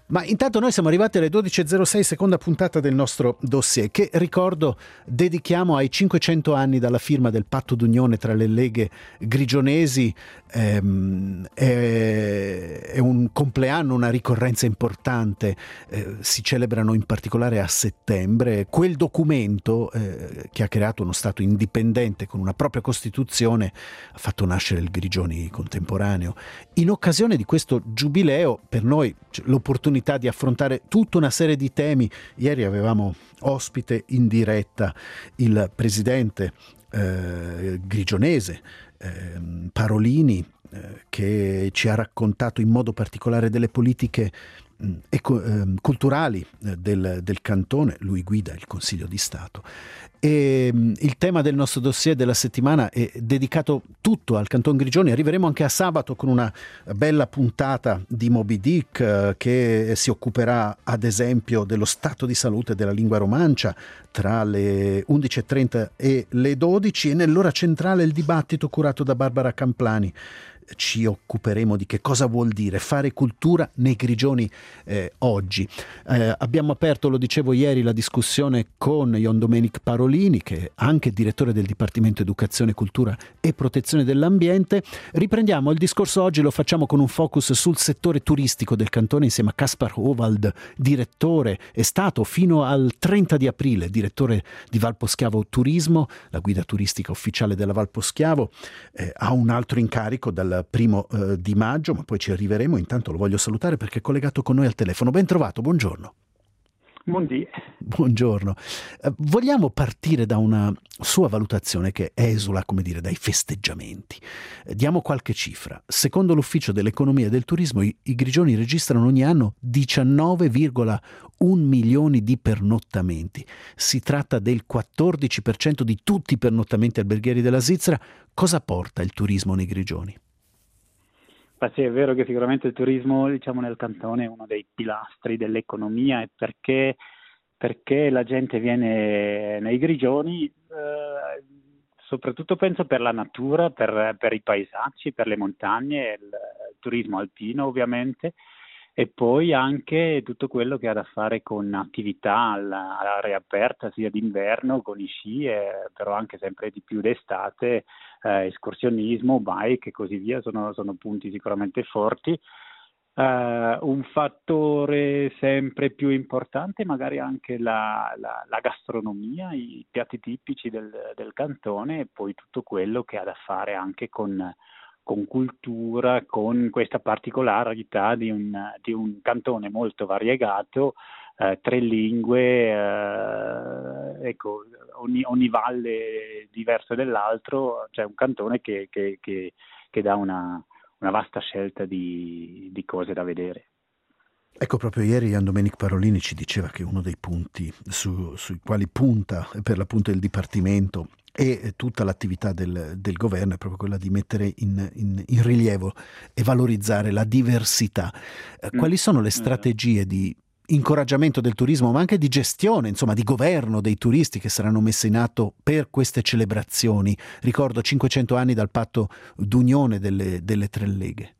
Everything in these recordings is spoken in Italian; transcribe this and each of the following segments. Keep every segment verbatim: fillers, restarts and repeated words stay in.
Ma intanto noi siamo arrivati alle dodici e zero sei, seconda puntata del nostro dossier, che ricordo dedichiamo ai cinquecento anni dalla firma del patto d'unione tra le leghe grigionesi. Ehm, è, è un compleanno, una ricorrenza importante, eh, si celebrano in particolare a settembre. Quel documento eh, che ha creato uno Stato indipendente con una propria Costituzione ha fatto nascere il Grigioni contemporaneo. In occasione di questo giubileo, per noi l'opportunità di affrontare tutta una serie di temi. Ieri avevamo ospite in diretta il presidente eh, grigionese eh, Parolini, eh, che ci ha raccontato in modo particolare delle politiche mh, eco, eh, culturali eh, del, del cantone. Lui guida il Consiglio di Stato. E mh, il tema del nostro dossier della settimana è dedicato tutto al Canton Grigioni. Arriveremo anche a sabato con una bella puntata di Moby Dick eh, che si occuperà ad esempio dello stato di salute della lingua romancia tra le undici e trenta e le dodici, e nell'ora centrale il dibattito curato da Barbara Camplani. Ci occuperemo di che cosa vuol dire fare cultura nei Grigioni eh, oggi. Eh, abbiamo aperto, lo dicevo ieri, la discussione con Ion Domenic Parolini, che è anche direttore del Dipartimento Educazione, Cultura e Protezione dell'Ambiente. Riprendiamo il discorso oggi, lo facciamo con un focus sul settore turistico del cantone insieme a Caspar Howald, direttore, è stato fino al trenta di aprile direttore di Valposchiavo Turismo, la guida turistica ufficiale della Valposchiavo. Eh, ha un altro incarico dal primo eh, di maggio, ma poi ci arriveremo. Intanto lo voglio salutare perché è collegato con noi al telefono. Ben trovato, buongiorno. Buondì. Buongiorno. Eh, vogliamo partire da una sua valutazione che esula, come dire, dai festeggiamenti. Eh, diamo qualche cifra. Secondo l'Ufficio dell'Economia e del Turismo, i, i Grigioni registrano ogni anno diciannove virgola uno milioni di pernottamenti. Si tratta del quattordici per cento di tutti i pernottamenti alberghieri della Svizzera. Cosa porta il turismo nei Grigioni? Ma sì, è vero che sicuramente il turismo, diciamo, nel cantone è uno dei pilastri dell'economia, e perché, perché la gente viene nei Grigioni, eh, soprattutto penso per la natura, per, per i paesaggi, per le montagne, il, il turismo alpino ovviamente, e poi anche tutto quello che ha da fare con attività all'aria aperta, sia d'inverno con i sci, eh, però anche sempre di più d'estate, eh, escursionismo, bike e così via, sono, sono punti sicuramente forti. Uh, un fattore sempre più importante magari anche la, la, la gastronomia, i piatti tipici del, del cantone, e poi tutto quello che ha da fare anche con con cultura, con questa particolarità di un, di un cantone molto variegato, eh, tre lingue, eh, ecco, ogni, ogni valle diversa dall'altro, cioè un cantone che, che, che, che dà una, una vasta scelta di, di cose da vedere. Ecco, proprio ieri Ion Domenic Parolini ci diceva che uno dei punti su, sui quali punta per l'appunto il Dipartimento e tutta l'attività del, del governo è proprio quella di mettere in, in, in rilievo e valorizzare la diversità. Eh, quali sono le strategie di incoraggiamento del turismo, ma anche di gestione, insomma, di governo dei turisti che saranno messe in atto per queste celebrazioni? Ricordo cinquecento anni dal patto d'unione delle, delle tre leghe.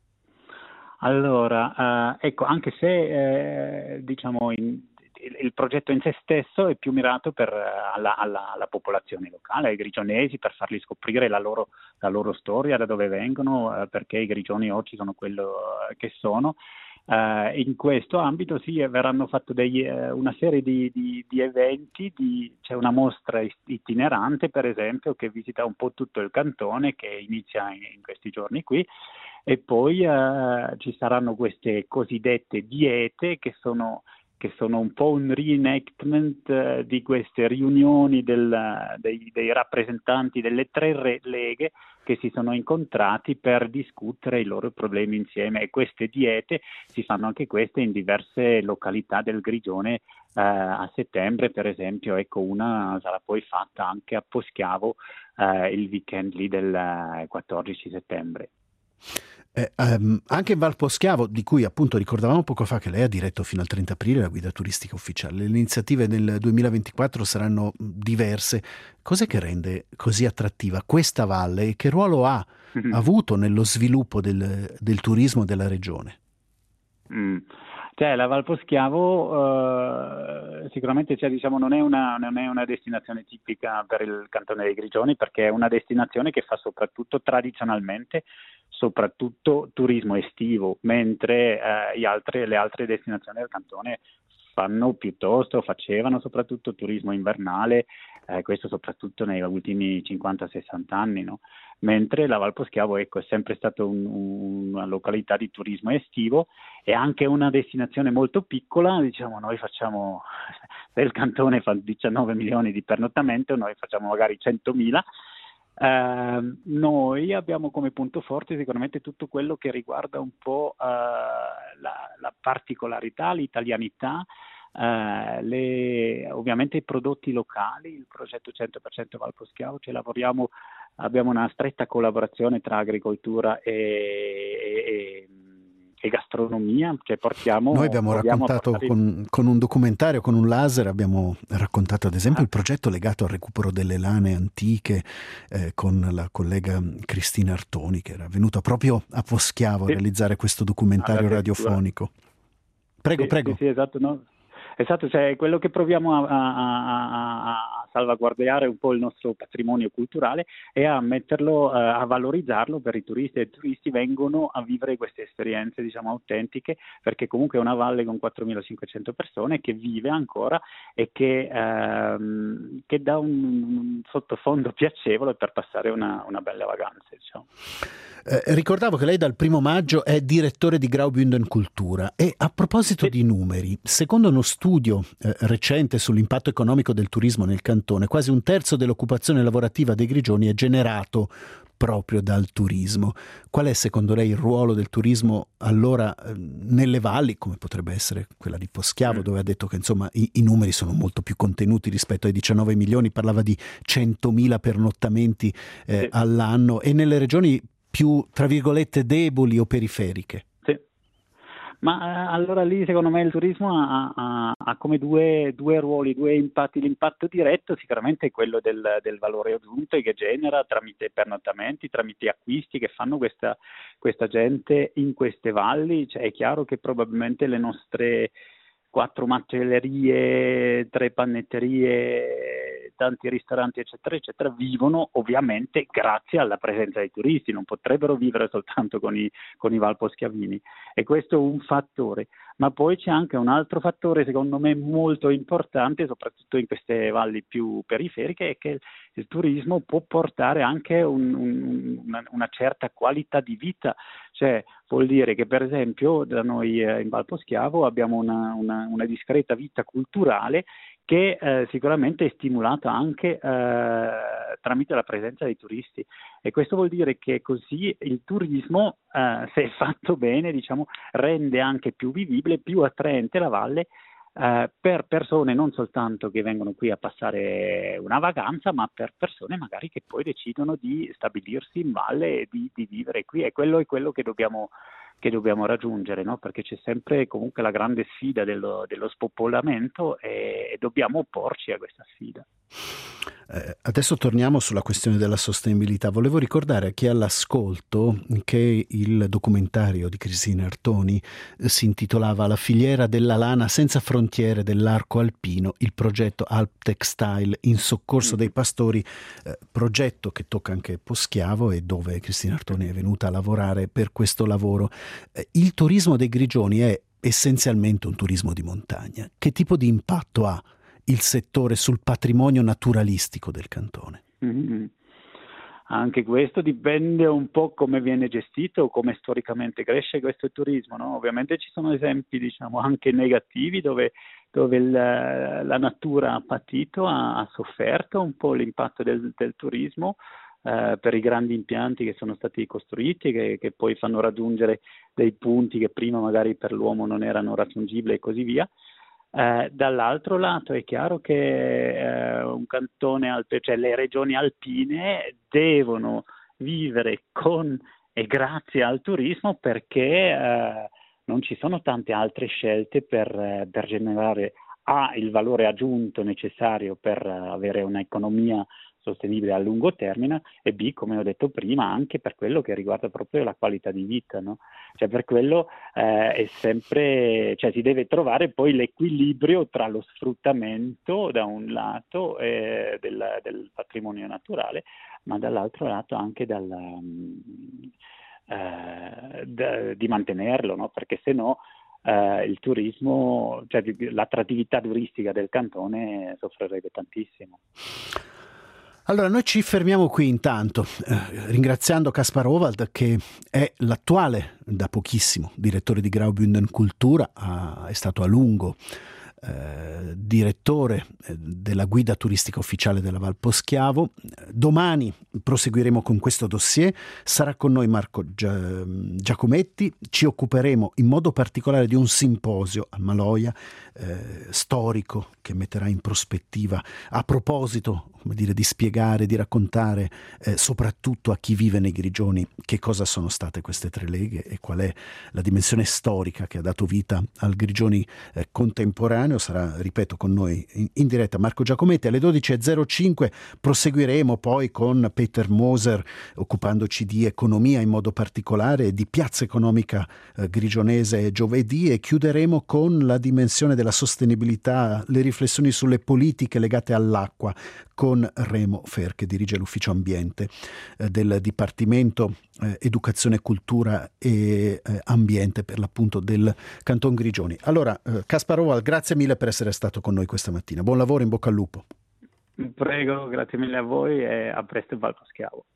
Allora, eh, ecco, anche se eh, diciamo in, il, il progetto in sé stesso è più mirato per, alla, alla, alla popolazione locale, ai grigionesi, per farli scoprire la loro, la loro storia, da dove vengono, eh, perché i grigioni oggi sono quello che sono. Uh, in questo ambito sì, verranno fatti uh, una serie di, di, di eventi, di, c'è una mostra itinerante per esempio che visita un po' tutto il cantone, che inizia in, in questi giorni qui, e poi uh, ci saranno queste cosiddette diete che sono, che sono un po' un reenactment uh, di queste riunioni del, dei, dei rappresentanti delle tre re- leghe che si sono incontrati per discutere i loro problemi insieme, e queste diete si fanno anche queste in diverse località del Grigione. Eh, a settembre per esempio, ecco, una sarà poi fatta anche a Poschiavo eh, il weekend lì del quattordici settembre. Eh, um, anche in Valposchiavo, di cui appunto ricordavamo poco fa che lei ha diretto fino al trenta aprile la guida turistica ufficiale, le iniziative nel duemilaventiquattro saranno diverse. Cos'è che rende così attrattiva questa valle e che ruolo ha mm-hmm. avuto nello sviluppo del, del turismo della regione? Mm. Cioè, la Val Poschiavo eh, sicuramente cioè, diciamo, non è una, non è una destinazione tipica per il Cantone dei Grigioni, perché è una destinazione che fa soprattutto tradizionalmente soprattutto turismo estivo, mentre eh, gli altri, le altre destinazioni del Cantone fanno piuttosto, facevano soprattutto turismo invernale, eh, questo soprattutto negli ultimi cinquanta sessanta anni, no? Mentre la Val Poschiavo, ecco, è sempre stata un, un, una località di turismo estivo e anche una destinazione molto piccola. Diciamo, noi facciamo, se il Cantone fa diciannove milioni di pernottamento, noi facciamo magari centomila. Uh, noi abbiamo come punto forte sicuramente tutto quello che riguarda un po' uh, la, la particolarità, l'italianità, uh, le, ovviamente i prodotti locali, il progetto cento per cento Val Poschiavo, ci lavoriamo, abbiamo una stretta collaborazione tra agricoltura e, e, e gastronomia, cioè portiamo... Noi abbiamo raccontato con, con un documentario, con un laser, abbiamo raccontato ad esempio ah. il progetto legato al recupero delle lane antiche eh, con la collega Cristina Artoni, che era venuta proprio a Poschiavo sì. a realizzare questo documentario ah, radiofonico. Prego, sì, prego. Sì, sì, esatto, no? Esatto, cioè quello che proviamo a, a, a, a salvaguardare un po' il nostro patrimonio culturale e a metterlo, uh, a valorizzarlo per i turisti, e i turisti vengono a vivere queste esperienze, diciamo, autentiche, perché comunque è una valle con quattromilacinquecento persone che vive ancora e che, uh, che dà un, un sottofondo piacevole per passare una, una bella vacanza, diciamo. Eh, ricordavo che lei dal primo maggio è direttore di Graubünden Cultura e a proposito sì. di numeri, secondo uno studio eh, recente sull'impatto economico del turismo nel cantone, quasi un terzo dell'occupazione lavorativa dei Grigioni è generato proprio dal turismo. Qual è secondo lei il ruolo del turismo allora eh, nelle valli, come potrebbe essere quella di Poschiavo, mm. dove ha detto che insomma i, i numeri sono molto più contenuti rispetto ai diciannove milioni, parlava di centomila pernottamenti eh, sì. all'anno, e nelle regioni più, tra virgolette, deboli o periferiche? Sì, ma eh, allora lì secondo me il turismo ha, ha, ha come due, due ruoli, due impatti. L'impatto diretto sicuramente è quello del, del valore aggiunto che genera tramite pernottamenti, tramite acquisti che fanno questa, questa gente in queste valli. Cioè, è chiaro che probabilmente le nostre quattro macellerie, tre pannetterie, tanti ristoranti eccetera eccetera vivono ovviamente grazie alla presenza dei turisti, non potrebbero vivere soltanto con i, con i valposchiavini, e questo è un fattore. Ma poi c'è anche un altro fattore secondo me molto importante, soprattutto in queste valli più periferiche, è che il, il turismo può portare anche un, un, una, una certa qualità di vita. Cioè vuol dire che per esempio da noi eh, in Val Poschiavo abbiamo una, una, una discreta vita culturale che eh, sicuramente è stimolata anche eh, tramite la presenza dei turisti, e questo vuol dire che così il turismo, eh, se fatto bene, diciamo, rende anche più vivibile, più attraente la valle eh, per persone non soltanto che vengono qui a passare una vacanza, ma per persone magari che poi decidono di stabilirsi in valle e di, di vivere qui, e quello è quello che dobbiamo che dobbiamo raggiungere, no? Perché c'è sempre comunque la grande sfida dello, dello spopolamento e, e dobbiamo opporci a questa sfida. Eh, adesso torniamo sulla questione della sostenibilità. Volevo ricordare a chi è all'ascolto che il documentario di Cristina Artoni eh, si intitolava La filiera della lana senza frontiere dell'arco alpino, il progetto Alp Textile in soccorso mm. dei pastori, eh, progetto che tocca anche Poschiavo e dove Cristina Artoni è venuta a lavorare per questo lavoro. Eh, il turismo dei Grigioni è essenzialmente un turismo di montagna. Che tipo di impatto ha il settore sul patrimonio naturalistico del cantone? Mm-hmm. Anche questo dipende un po' come viene gestito, come storicamente cresce questo turismo, no? Ovviamente ci sono esempi, diciamo, anche negativi dove, dove il, la natura ha patito, ha, ha sofferto un po' l'impatto del, del turismo eh, per i grandi impianti che sono stati costruiti, che, che poi fanno raggiungere dei punti che prima magari per l'uomo non erano raggiungibili e così via. Eh, dall'altro lato è chiaro che eh, un cantone alpe, cioè le regioni alpine devono vivere con e grazie al turismo, perché eh, non ci sono tante altre scelte per, eh, per generare A, il valore aggiunto necessario per avere un'economia sostenibile a lungo termine, e B, come ho detto prima, anche per quello che riguarda proprio la qualità di vita, no? Cioè per quello eh, è sempre, cioè si deve trovare poi l'equilibrio tra lo sfruttamento da un lato eh, del, del patrimonio naturale, ma dall'altro lato anche dal, um, eh, d- di mantenerlo, no? Perché se no eh, il turismo, cioè l'attrattività turistica del cantone soffrirebbe tantissimo. Allora, noi ci fermiamo qui intanto, eh, ringraziando Kaspar Hovald, che è l'attuale, da pochissimo, direttore di Graubünden Cultura, ha, è stato a lungo eh, direttore della guida turistica ufficiale della Val Poschiavo. Domani proseguiremo con questo dossier, sarà con noi Marco Giacometti, ci occuperemo in modo particolare di un simposio al Maloja eh, storico che metterà in prospettiva, a proposito, come dire, di spiegare, di raccontare eh, soprattutto a chi vive nei Grigioni che cosa sono state queste tre leghe e qual è la dimensione storica che ha dato vita al Grigioni eh, contemporaneo. Sarà, ripeto, con noi in, in diretta Marco Giacometti. Alle dodici e zero cinque proseguiremo poi con Peter Moser, occupandoci di economia in modo particolare e di piazza economica eh, grigionese giovedì, e chiuderemo con la dimensione della sostenibilità, le riflessioni sulle politiche legate all'acqua con Remo Fer, che dirige l'ufficio ambiente eh, del Dipartimento eh, Educazione, Cultura e eh, Ambiente per l'appunto del Canton Grigioni. Allora, eh, Kaspar Hovald, grazie mille per essere stato con noi questa mattina. Buon lavoro, in bocca al lupo. Prego, grazie mille a voi e a presto in Val Poschiavo.